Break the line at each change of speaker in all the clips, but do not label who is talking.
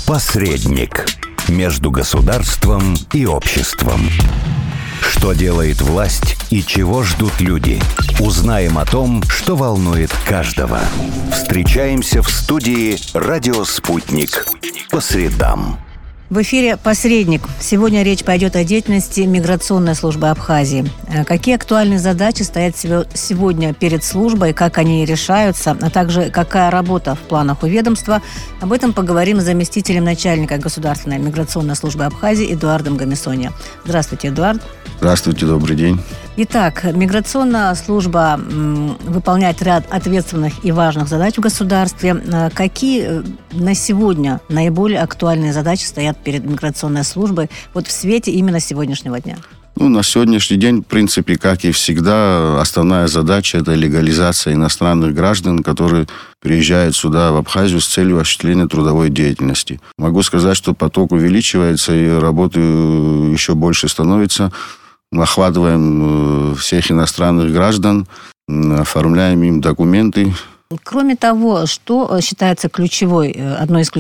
Посредник между государством и обществом. Что делает власть и чего ждут люди? Узнаем о том, что волнует каждого. Встречаемся в студии «Радио Спутник» по средам.
В эфире «Посредник». Сегодня речь пойдет о деятельности миграционной службы Абхазии. Какие актуальные задачи стоят сегодня перед службой, как они решаются, а также какая работа в планах у ведомства. Об этом поговорим с заместителем начальника Государственной миграционной службы Абхазии Эдуардом Гамисони. Здравствуйте, Эдуард.
Здравствуйте, добрый день.
Итак, миграционная служба выполняет ряд ответственных и важных задач в государстве. Какие на сегодня наиболее актуальные задачи стоят перед миграционной службой вот в свете именно сегодняшнего дня?
На сегодняшний день, в принципе, как и всегда, основная задача – это легализация иностранных граждан, которые приезжают сюда, в Абхазию, с целью осуществления трудовой деятельности. Могу сказать, что поток увеличивается и работы еще больше становится. Мы охватываем всех иностранных граждан, оформляем им документы.
Кроме того, что считается одной из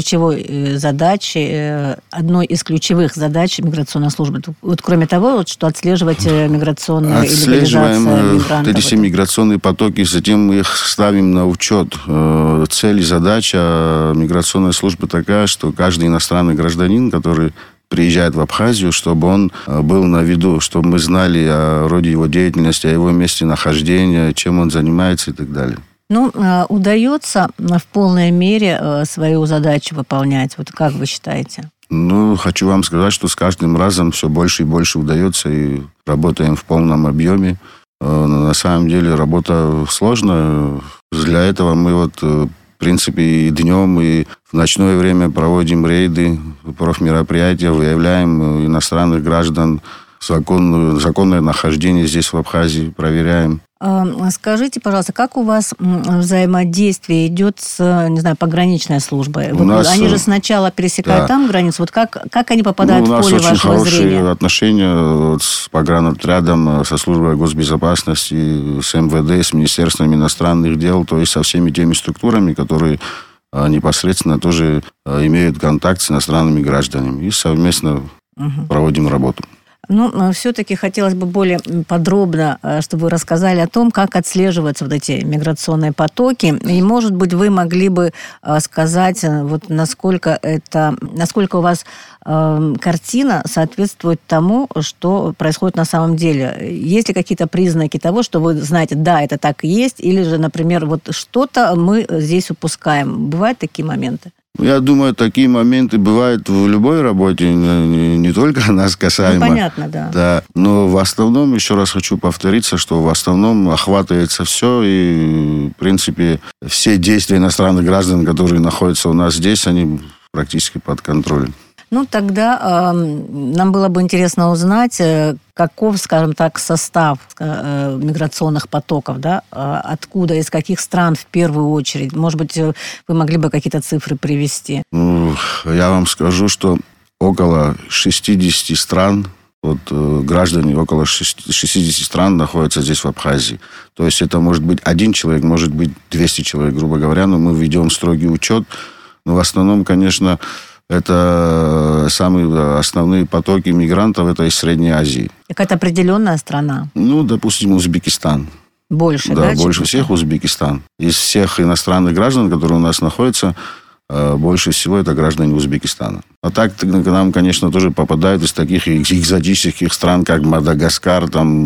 ключевых задач миграционной службы? Вот кроме того, что отслеживать миграционную и легализацию мигрантов.
Эти миграционные потоки, затем мы их ставим на учет. Цель и задача миграционной службы такая, что каждый иностранный гражданин, который приезжает в Абхазию, чтобы он был на виду, чтобы мы знали о роде его деятельности, о его месте нахождения, чем он занимается и так далее.
Удается в полной мере свою задачу выполнять? Вот как вы считаете?
Хочу вам сказать, что с каждым разом все больше и больше удается, и работаем в полном объеме. На самом деле работа сложная. Для этого мы в принципе, и днем, и в ночное время проводим рейды, профмероприятия, выявляем иностранных граждан, законное нахождение здесь, в Абхазии, проверяем.
Скажите, пожалуйста, как у вас взаимодействие идет с, пограничной службой? Они же сначала пересекают там границу. Вот как они попадают в поле вашего зрения?
У нас очень хорошие отношения с погранотрядом, со службой госбезопасности, с МВД, с Министерством иностранных дел, то есть со всеми теми структурами, которые непосредственно тоже имеют контакт с иностранными гражданами. И совместно проводим работу.
Все-таки хотелось бы более подробно, чтобы вы рассказали о том, как отслеживаются эти миграционные потоки. И, может быть, вы могли бы сказать, насколько у вас картина соответствует тому, что происходит на самом деле. Есть ли какие-то признаки того, что вы знаете, да, это так и есть, или же, например, что-то мы здесь упускаем? Бывают такие моменты?
Я думаю, такие моменты бывают в любой работе, не только нас касаемо.
Понятно, да.
Да. Но в основном, еще раз хочу повториться, что в основном охватывается все, и, в принципе, все действия иностранных граждан, которые находятся у нас здесь, они практически под контролем.
Тогда нам было бы интересно узнать, каков, скажем так, состав миграционных потоков, да? Откуда, из каких стран в первую очередь? Может быть, вы могли бы какие-то цифры привести?
Я вам скажу, что около 60 стран, граждане около 60 стран находятся здесь, в Абхазии. То есть это может быть один человек, может быть 200 человек, грубо говоря, но мы ведем строгий учет. Но в основном, конечно, это самые основные потоки мигрантов, это из Средней Азии.
Какая-то определенная страна?
Допустим, Узбекистан.
Больше, да?
Да, больше всех Узбекистан. Из всех иностранных граждан, которые у нас находятся, больше всего это граждане Узбекистана. А так к нам, конечно, тоже попадают из таких экзотических стран, как Мадагаскар,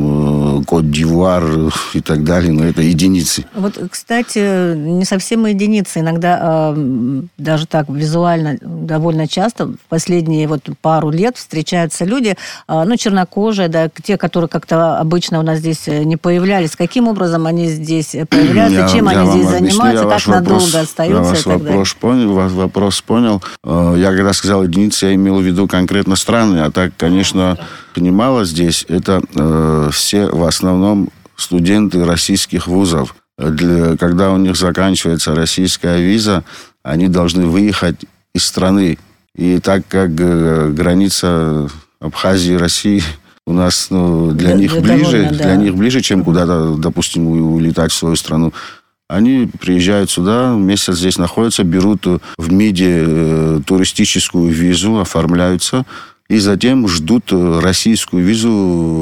Кот-д'Ивуар и так далее, но это единицы.
Кстати, не совсем единицы. Иногда даже так визуально довольно часто в последние пару лет встречаются люди, чернокожие, да, те, которые как-то обычно у нас здесь не появлялись. Каким образом они здесь появляются, чем они здесь занимаются, как надолго остаются и так далее?
Вопрос понял. Я когда сказал единицы, я имел в виду конкретно страны, а так, конечно, немало здесь. Это все в основном студенты российских вузов. Когда у них заканчивается российская виза, они должны выехать из страны. И так как граница Абхазии и России у нас для них ближе, чем куда-то, допустим, улетать в свою страну, Они приезжают сюда, месяц здесь находятся, берут в МИДе туристическую визу, оформляются, и затем ждут российскую визу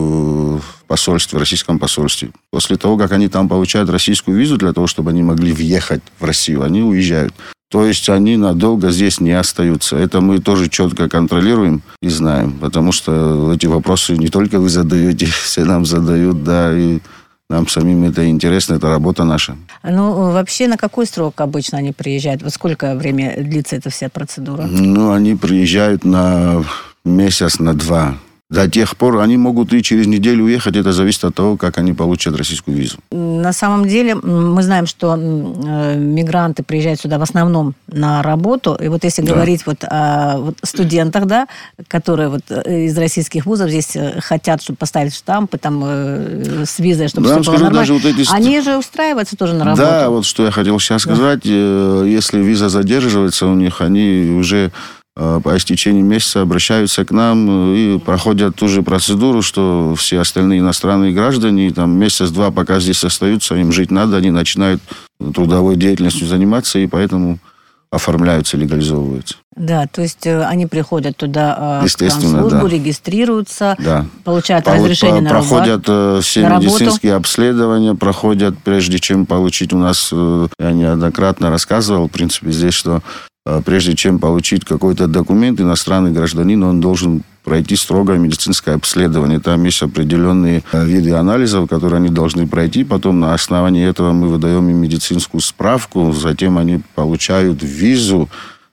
в посольстве, в российском посольстве. После того, как они там получают российскую визу, для того, чтобы они могли въехать в Россию, они уезжают. То есть они надолго здесь не остаются. Это мы тоже четко контролируем и знаем, потому что эти вопросы не только вы задаете, все нам задают, да, и нам самим это интересно, это работа наша.
Ну, вообще, на какой срок обычно они приезжают? Вот сколько время длится эта вся процедура?
Ну, они приезжают на месяц, на 2. До тех пор они могут и через неделю уехать. Это зависит от того, как они получат российскую визу.
На самом деле, мы знаем, что мигранты приезжают сюда в основном на работу. И вот если говорить вот о студентах, да, которые вот из российских вузов здесь хотят, чтобы поставить штампы там, с визой, чтобы все было нормально. Они же устраиваются тоже на работу.
Да, вот что я хотел сейчас сказать. Если виза задерживается у них, они уже по истечении месяца обращаются к нам и проходят ту же процедуру, что все остальные иностранные граждане. И там месяц-два, пока здесь остаются, им жить надо, они начинают трудовой деятельностью заниматься, и поэтому оформляются, легализовываются.
Да, то есть они приходят туда в службу, регистрируются, получают разрешение на работу.
Проходят все медицинские обследования, проходят, прежде чем получить у нас, я неоднократно рассказывал, в принципе, здесь, что прежде чем получить какой-то документ, иностранный гражданин, он должен пройти строгое медицинское обследование. Там есть определенные виды анализов, которые они должны пройти. Потом на основании этого мы выдаем им медицинскую справку. Затем они получают визу.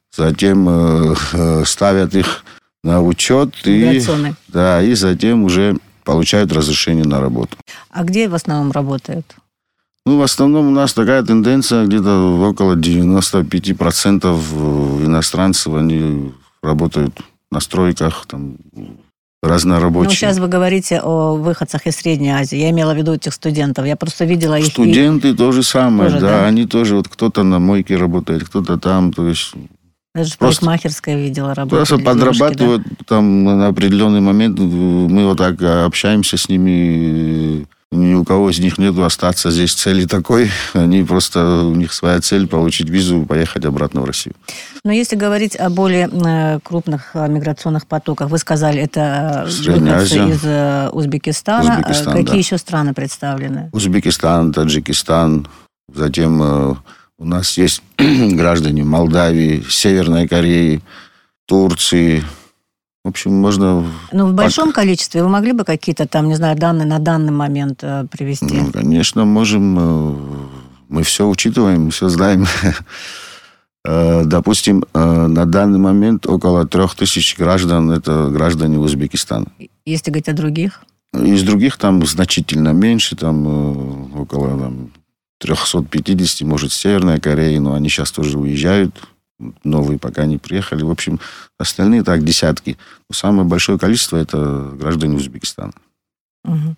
Затем ставят их на учет. И затем уже получают разрешение на работу.
А где в основном работают?
Ну, в основном у нас такая тенденция, где-то около 95% иностранцев, они работают на стройках, там, разнорабочие.
Ну, сейчас вы говорите о выходцах из Средней Азии. Я имела в виду этих студентов. Я просто видела их.
Студенты то же самое, тоже, да. Они тоже, вот кто-то на мойке работает, кто-то там, то есть...
Даже в парикмахерской видела работу.
Просто подрабатывают там на определенный момент. Мы вот так общаемся с ними. Ни у кого из них нету остаться здесь цели такой. Они просто, у них своя цель получить визу и поехать обратно в Россию.
Но если говорить о более крупных миграционных потоках, вы сказали, это выходцы из Узбекистана. Какие еще страны представлены?
Узбекистан, Таджикистан. Затем у нас есть граждане Молдавии, Северной Кореи, Турции. В общем, можно...
Ну, в большом количестве вы могли бы какие-то там, не знаю, данные на данный момент привести?
Ну, конечно, можем. Мы все учитываем, все знаем. Допустим, на данный момент около 3000 граждан – это граждане Узбекистана.
Если говорить о других?
Из других там значительно меньше, там около 350, может, Северная Корея, но они сейчас тоже уезжают. Новые пока не приехали. В общем, остальные так десятки. Но самое большое количество – это граждане Узбекистана.
Угу.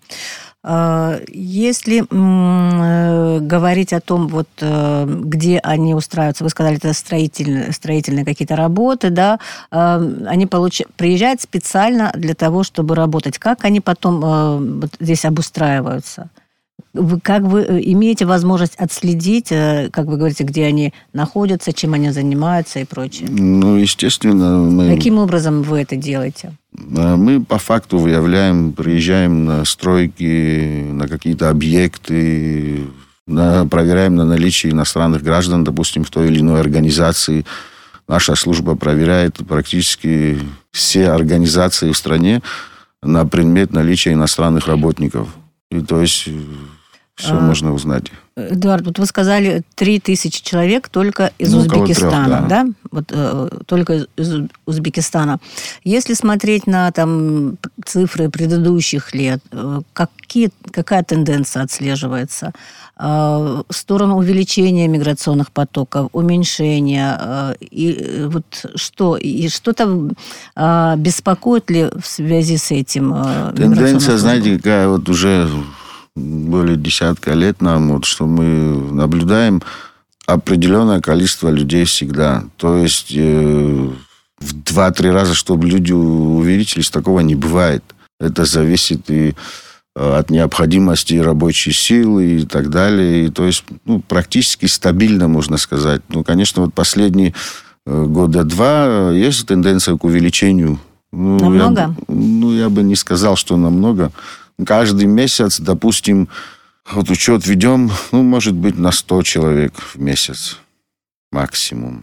Если говорить о том, вот, где они устраиваются, вы сказали, это строительные какие-то работы, да, они приезжают специально для того, чтобы работать. Как они потом вот здесь обустраиваются? Как вы имеете возможность отследить, как вы говорите, где они находятся, чем они занимаются и прочее?
Ну, естественно.
Каким образом вы это делаете?
Мы по факту выявляем, приезжаем на стройки, на какие-то объекты, проверяем на наличие иностранных граждан, допустим, в той или иной организации. Наша служба проверяет практически все организации в стране на предмет наличия иностранных работников. И то есть все можно узнать.
Эдуард, вот вы сказали 3000 человек только из Узбекистана,
3,
да? Вот, только из Узбекистана. Если смотреть на там, цифры предыдущих лет, какая тенденция отслеживается? В сторону увеличения миграционных потоков, уменьшения? И вот что-то беспокоит ли в связи с этим?
Тенденция, знаете, какая вот уже... более десятка лет нам, вот, что мы наблюдаем определенное количество людей всегда. То есть в 2-3 раза, чтобы люди увеличились, такого не бывает. Это зависит и от необходимости рабочей силы и так далее. И, то есть, практически стабильно, можно сказать. Конечно, вот последние года 2 есть тенденция к увеличению.
Намного?
Я бы не сказал, что намного. Каждый месяц, допустим, вот учет ведем, может быть, на 100 человек в месяц максимум.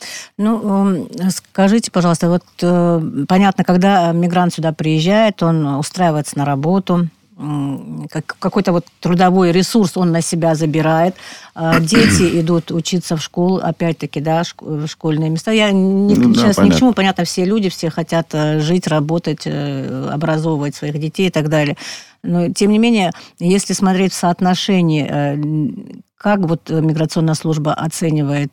Скажите, пожалуйста, вот понятно, когда мигрант сюда приезжает, он устраивается на работу, какой-то вот трудовой ресурс он на себя забирает. Дети идут учиться в школу, опять-таки, да, в школьные места. Я сейчас ни к чему, понятно, все люди, все хотят жить, работать, образовывать своих детей и так далее. Но, тем не менее, если смотреть в соотношении, как вот миграционная служба оценивает,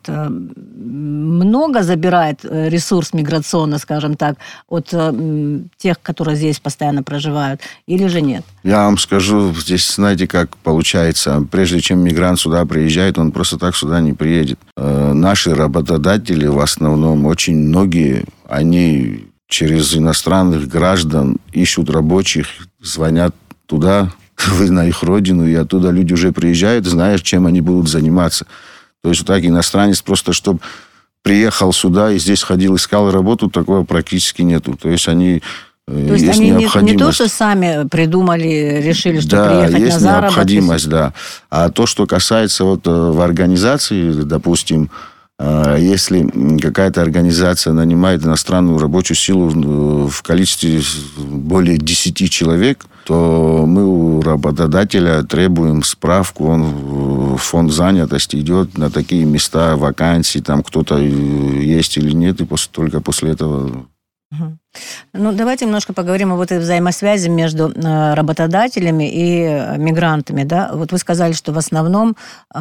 много забирает ресурс миграционно, скажем так, от тех, которые здесь постоянно проживают, или же нет?
Я вам скажу, здесь, знаете, как получается. Прежде чем мигрант сюда приезжает, он просто так сюда не приедет. Наши работодатели, в основном, очень многие, они через иностранных граждан ищут рабочих, звонят туда, на их родину, и оттуда люди уже приезжают, зная, чем они будут заниматься. То есть, вот так иностранец просто, чтобы приехал сюда и здесь ходил, искал работу, такого практически нету. То есть, они...
То есть, они не то, что сами придумали, решили, что приехать
есть
на заработок.
Необходимость, да. А то, что касается вот в организации, допустим, если какая-то организация нанимает иностранную рабочую силу в количестве более 10 человек, то мы у работодателя требуем справку, он в фонд занятости идет на такие места, вакансии, там кто-то есть или нет, и только после этого...
Давайте немножко поговорим о этой взаимосвязи между работодателями и мигрантами. Да? Вот вы сказали, что в основном...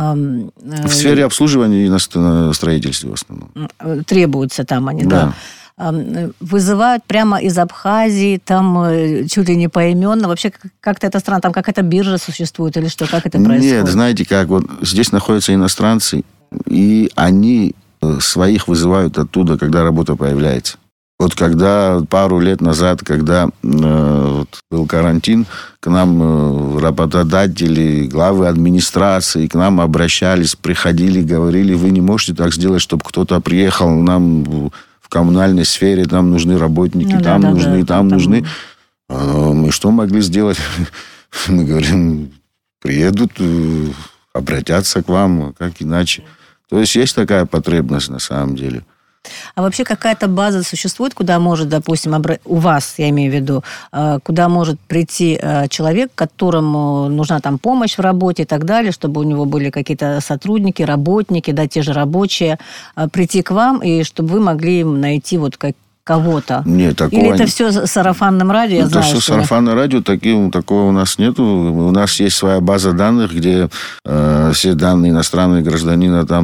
В сфере обслуживания и на строительстве в основном.
Требуются там они, да. Вызывают прямо из Абхазии, там чуть ли не поименно. Вообще как-то это странно, там какая-то биржа существует или что, как это происходит?
Нет, знаете как, вот здесь находятся иностранцы, и они своих вызывают оттуда, когда работа появляется. Вот когда пару лет назад, когда был карантин, к нам работодатели, главы администрации к нам обращались, приходили, говорили, вы не можете так сделать, чтобы кто-то приехал нам в коммунальной сфере, там нужны работники, нужны. Мы что могли сделать? Мы говорим, приедут, обратятся к вам, как иначе. То есть есть такая потребность на самом деле.
А вообще какая-то база существует, куда может, допустим, у вас, я имею в виду, куда может прийти человек, которому нужна там помощь в работе и так далее, чтобы у него были какие-то сотрудники, работники, да, те же рабочие, прийти к вам, и чтобы вы могли найти кого-то?
Нет, такого...
Или это все сарафанным радио? Я знаю,
все сарафанное радио, такого у нас нету. У нас есть своя база данных, где все данные иностранного гражданина там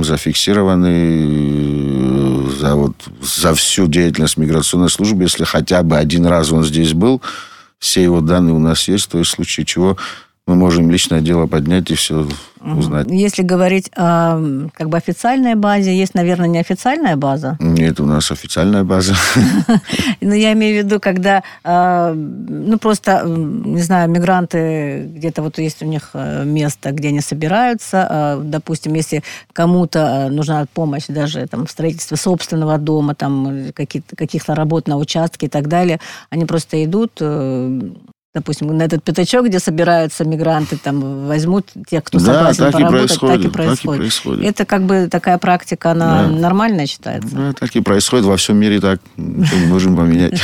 зафиксированы за всю деятельность миграционной службы. Если хотя бы один раз он здесь был, все его данные у нас есть. То есть в случае чего мы можем личное дело поднять и все узнать.
Если говорить о официальной базе, есть, наверное, неофициальная база?
Нет, у нас официальная база.
Я имею в виду, когда, просто, не знаю, мигранты, где-то есть у них место, где они собираются. Допустим, если кому-то нужна помощь даже в строительстве собственного дома, каких-то работ на участке и так далее, они просто идут... Допустим, на этот пятачок, где собираются мигранты, там возьмут тех, кто согласен поработать, так и происходит. Это такая практика, она нормальная считается?
Да, так и происходит. Во всем мире так. Ничего не можем поменять.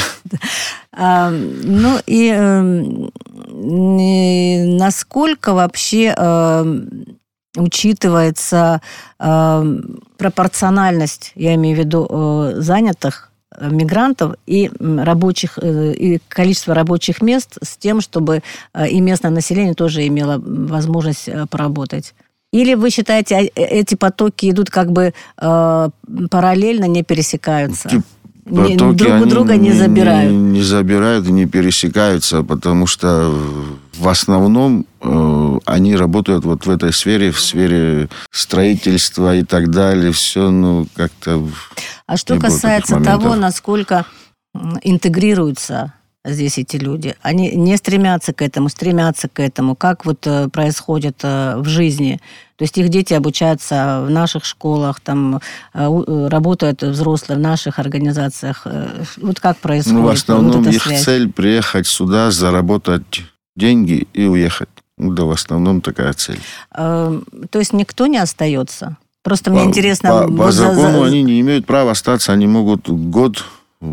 Насколько вообще учитывается пропорциональность, я имею в виду, занятых мигрантов и рабочих, и количество рабочих мест с тем, чтобы и местное население тоже имело возможность поработать? Или вы считаете, эти потоки идут параллельно, не пересекаются?
Потоки
друг у друга не забирают?
Не забирают и не пересекаются, потому что в основном они работают в этой сфере, в сфере строительства и так далее. Все, как-то...
А что касается того, насколько интегрируются здесь эти люди? Они не стремятся к этому, стремятся к этому? Как вот происходит в жизни? То есть их дети обучаются в наших школах, там работают взрослые в наших организациях. Вот как происходит?
В основном
вот
их
связь?
цель приехать сюда, заработать деньги и уехать. Да, в основном такая цель.
То есть никто не остается? Просто мне интересно...
По закону они не имеют права остаться, они могут год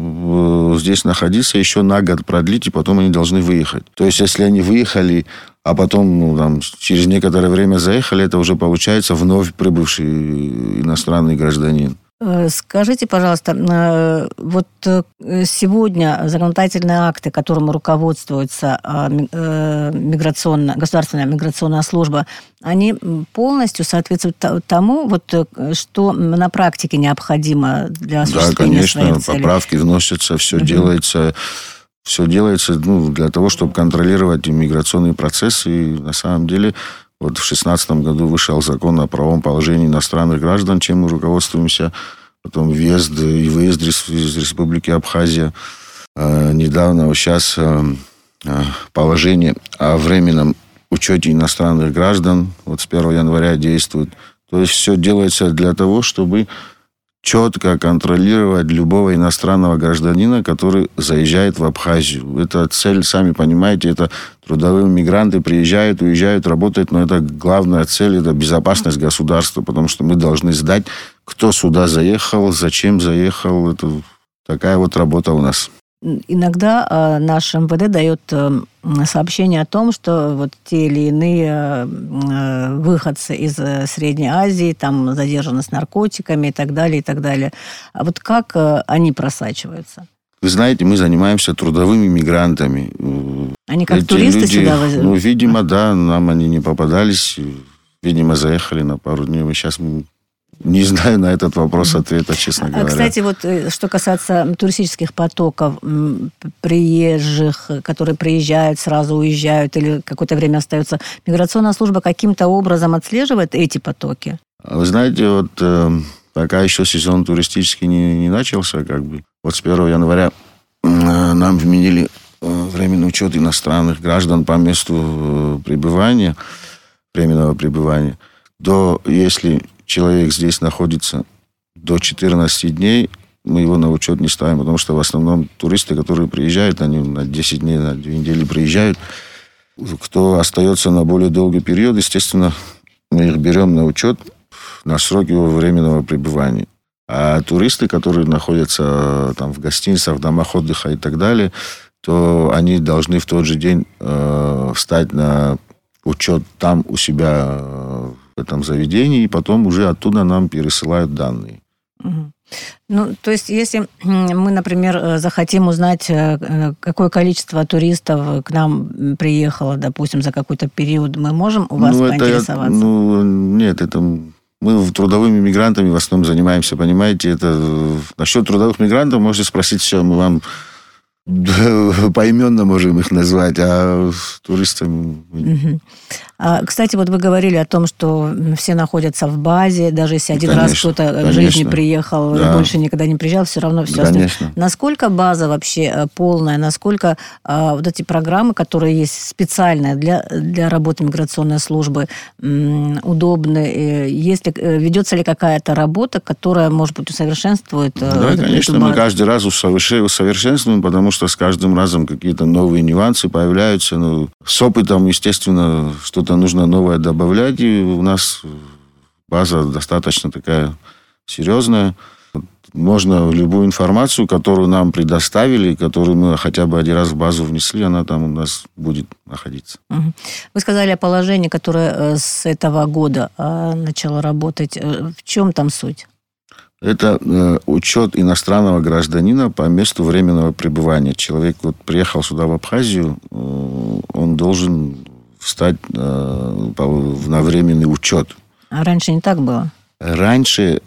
здесь находиться, еще на год продлить, и потом они должны выехать. То есть, если они выехали, а потом через некоторое время заехали, это уже получается вновь прибывший иностранный гражданин.
Скажите, пожалуйста, вот сегодня законодательные акты, которым руководствуется государственная миграционная служба, они полностью соответствуют тому, вот, что на практике необходимо для осуществления своих целей?
Да, конечно, поправки вносятся, все делается. Все делается для того, чтобы контролировать иммиграционные процессы. И на самом деле... Вот в 2016 году вышел закон о правовом положении иностранных граждан, чем мы руководствуемся. Потом въезд и выезд из Республики Абхазия. Недавно, сейчас положение о временном учете иностранных граждан вот с 1 января действует. То есть все делается для того, чтобы четко контролировать любого иностранного гражданина, который заезжает в Абхазию. Это цель, сами понимаете, это трудовые мигранты приезжают, уезжают, работают, но это главная цель, это безопасность государства, потому что мы должны знать, кто сюда заехал, зачем заехал. Это такая вот работа у нас.
Иногда наш МВД дает сообщение о том, что вот те или иные выходцы из Средней Азии там задержаны с наркотиками и так далее, и так далее. А вот как они просачиваются?
Вы знаете, мы занимаемся трудовыми мигрантами.
Они как туристы сюда возят?
Видимо, да, нам они не попадались. Видимо, заехали на пару дней. Сейчас не знаю на этот вопрос ответа, честно говоря.
Кстати, вот что касается туристических потоков, приезжих, которые приезжают, сразу уезжают или какое-то время остаются, миграционная служба каким-то образом отслеживает эти потоки?
Вы знаете, вот пока еще сезон туристический не начался, вот с 1 января нам вменили временный учет иностранных граждан по месту пребывания, временного пребывания. Если человек здесь находится до 14 дней, мы его на учет не ставим, потому что в основном туристы, которые приезжают, они на 10 дней, на 2 недели приезжают. Кто остается на более долгий период, естественно, мы их берем на учет на срок его временного пребывания. А туристы, которые находятся там в гостиницах, в домах отдыха и так далее, то они должны в тот же день встать на учет там у себя в этом заведении, и потом уже оттуда нам пересылают данные.
То есть, если мы, например, захотим узнать, какое количество туристов к нам приехало, допустим, за какой-то период, мы можем у вас поинтересоваться?
Нет, мы трудовыми мигрантами в основном занимаемся, понимаете, насчет трудовых мигрантов можете спросить все, мы вам поименно можем их назвать, а туристам...
Кстати, вот вы говорили о том, что все находятся в базе, даже если один раз кто-то в жизни приехал, да, больше никогда не приезжал, все равно все остается. Насколько база вообще полная, насколько вот эти программы, которые есть специальные для работы миграционной службы, удобны? Ведется ли какая-то работа, которая, может быть, усовершенствует?
Да, конечно, мы каждый раз усовершенствуем, потому что с каждым разом какие-то новые нюансы появляются. С опытом, естественно, что-то нужно новое добавлять, и у нас база достаточно такая серьезная. Можно любую информацию, которую нам предоставили, которую мы хотя бы один раз в базу внесли, она там у нас будет находиться.
Вы сказали о положении, которое с этого года начало работать. В чем там суть?
Это учет иностранного гражданина по месту временного пребывания. Человек приехал сюда, в Абхазию, он должен встать на временный учет.
А раньше не так было?
Раньше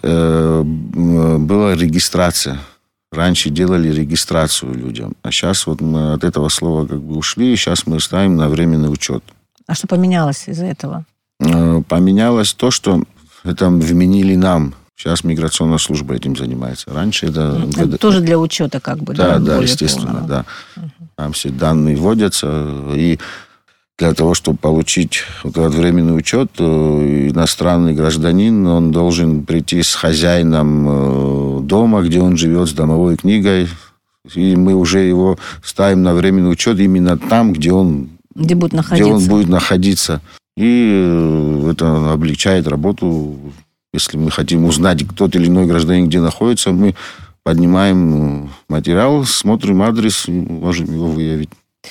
была регистрация. Раньше делали регистрацию людям. А сейчас мы от этого слова ушли, и сейчас мы ставим на временный учет.
А что поменялось из-за этого?
Поменялось то, что это вменили нам. Сейчас миграционная служба этим занимается. Раньше это...
Тоже для учета
Да, естественно, полного. Да. Там все данные вводятся, и для того, чтобы получить вот этот временный учет, иностранный гражданин, он должен прийти с хозяином дома, где он живет, с домовой книгой, и мы уже его ставим на временный учет именно там, где он будет находиться. И это облегчает работу. Если мы хотим узнать, тот или иной гражданин где находится, мы поднимаем материал, смотрим адрес и можем его выявить.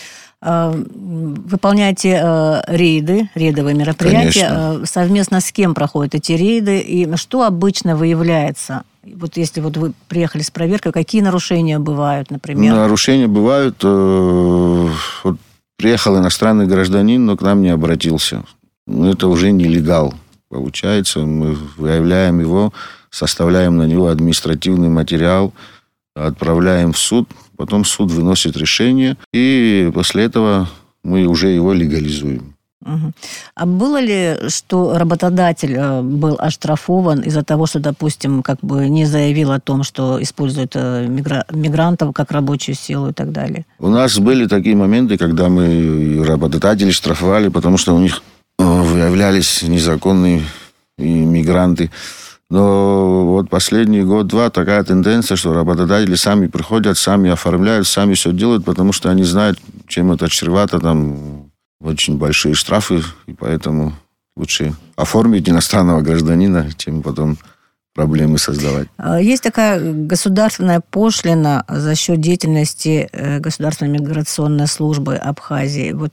Выполняете рейдовые мероприятия. Конечно. Совместно с кем проходят эти рейды? И что обычно выявляется? Вот если вот вы приехали с проверкой, какие нарушения бывают, например?
Нарушения бывают. Вот приехал иностранный гражданин, но к нам не обратился. Это уже нелегал. Получается, мы выявляем его, составляем на него административный материал, отправляем в суд, потом суд выносит решение, и после этого мы уже его легализуем.
Угу. А было ли, что работодатель был оштрафован из-за того, что, допустим, как бы не заявил о том, что используют мигрантов как рабочую силу и так далее? У
нас были такие моменты, когда мы работодателей штрафовали, потому что у них выявлялись незаконные мигранты. Но вот последний год-два такая тенденция, что работодатели сами приходят, сами оформляют, сами все делают, потому что они знают, чем это чревато, там очень большие штрафы, и поэтому лучше оформить иностранного гражданина, чем потом проблемы создавать.
Есть такая государственная пошлина за счет деятельности Государственной миграционной службы Абхазии. Вот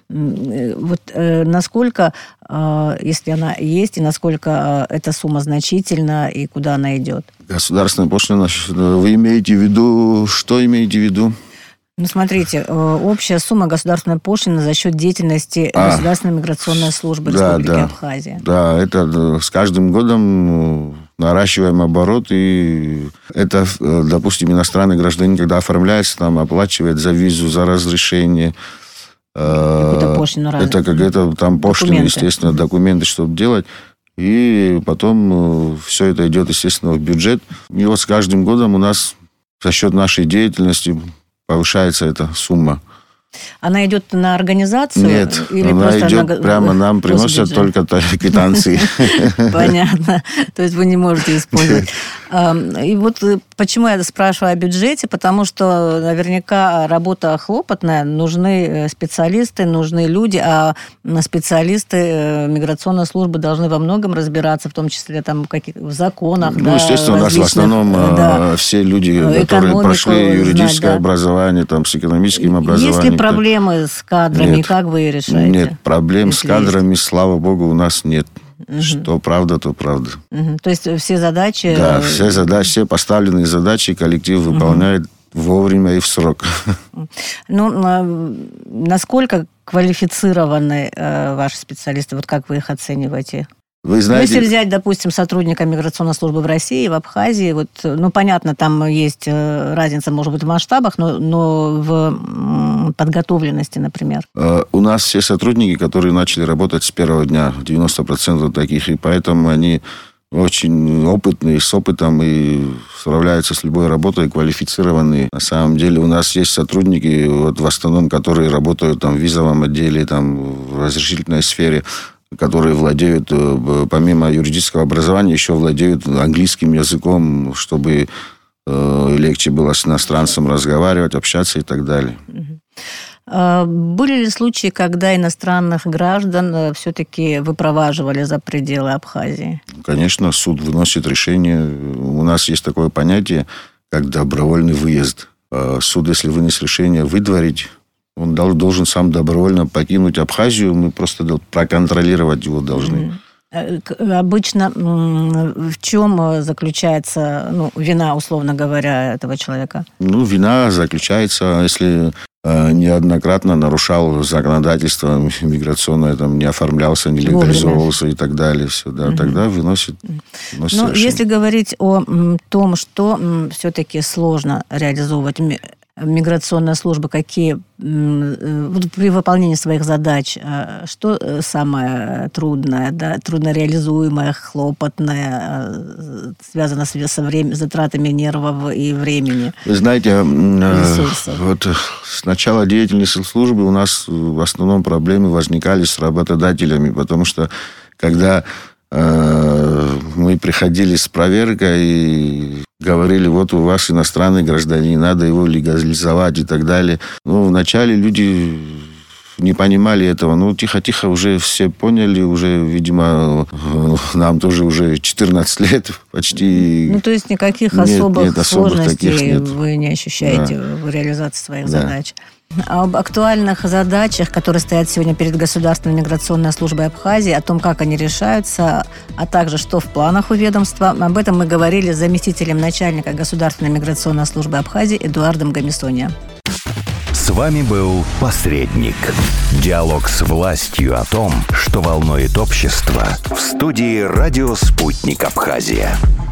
насколько, если она есть, и насколько эта сумма значительна, и куда она идет?
Государственная пошлина, вы имеете в виду, что имеете в виду?
Ну, смотрите, общая сумма государственной пошлины за счет деятельности Государственной миграционной службы Республики Абхазия.
Да, это с каждым годом наращиваем оборот, и это, допустим, иностранный гражданин, когда оформляется, там оплачивает за визу, за разрешение.
Какую-то пошлину
это какая-то там пошлина, естественно, документы, чтобы делать. И потом все это идет, естественно, в бюджет. И вот с каждым годом у нас за счет нашей деятельности повышается эта сумма.
Она идет на организацию?
Нет,
или
она идет прямо, нам приносят только квитанции.
Понятно. То есть вы не можете использовать. И вот почему я спрашиваю о бюджете, потому что наверняка работа хлопотная, нужны специалисты, нужны люди, а специалисты миграционной службы должны во многом разбираться, в том числе там, в законах.
Ну, естественно, у нас в основном все люди, которые прошли юридическое образование, там, с экономическим образованием.
Есть ли проблемы с кадрами?
Нет.
Как вы решаете?
Нет, проблем с кадрами, слава богу, у нас нет.
Угу.
Что правда, то правда.
Угу. То есть все задачи...
Да, все поставленные задачи коллектив выполняет вовремя и в срок.
Ну, насколько квалифицированы ваши специалисты? Вот как вы их оцениваете?
Вы знаете...
Если взять, допустим, сотрудника миграционной службы в России, в Абхазии, вот, ну, понятно, там есть разница, может быть, в масштабах, но в подготовленности, например.
У нас все сотрудники, которые начали работать с первого дня, 90% таких, и поэтому они очень опытные, с опытом и справляются с любой работой, квалифицированные. На самом деле у нас есть сотрудники, вот, в основном, которые работают там, в визовом отделе, там, в разрешительной сфере, которые владеют, помимо юридического образования, еще владеют английским языком, чтобы легче было с иностранцем разговаривать, общаться и так далее.
Были ли случаи, когда иностранных граждан все-таки выпроваживали за пределы Абхазии?
Конечно, суд выносит решение. У нас есть такое понятие, как добровольный выезд. Суд, если вынес решение выдворить, он должен сам добровольно покинуть Абхазию, мы просто проконтролировать его должны.
Обычно в чем заключается вина, условно говоря, этого человека?
Вина заключается, если неоднократно нарушал законодательство миграционное, там, не оформлялся, не легализовывался и так далее. Все, да, тогда выносит решение.
Если говорить о том, что все-таки сложно реализовывать миграционная служба, какие при выполнении своих задач, что самое трудное, да, труднореализуемое, хлопотное, связано с затратами нервов и времени?
Вы знаете,
ресурсов?
Вот с начала деятельности службы у нас в основном проблемы возникали с работодателями, потому что когда мы приходили с проверкой и говорили, вот у вас иностранный гражданин, надо его легализовать и так далее. Ну, вначале люди не понимали этого. Ну, тихо-тихо уже все поняли, уже, видимо, нам тоже уже 14 лет почти.
Ну, то есть никаких особых сложностей
нет.
Вы не ощущаете в реализации своих задач. Об актуальных задачах, которые стоят сегодня перед Государственной миграционной службой Абхазии, о том, как они решаются, а также что в планах у ведомства, об этом мы говорили с заместителем начальника Государственной миграционной службы Абхазии Эдуардом Гамисония.
С вами был «Посредник». Диалог с властью о том, что волнует общество, в студии «Радио Спутник Абхазия».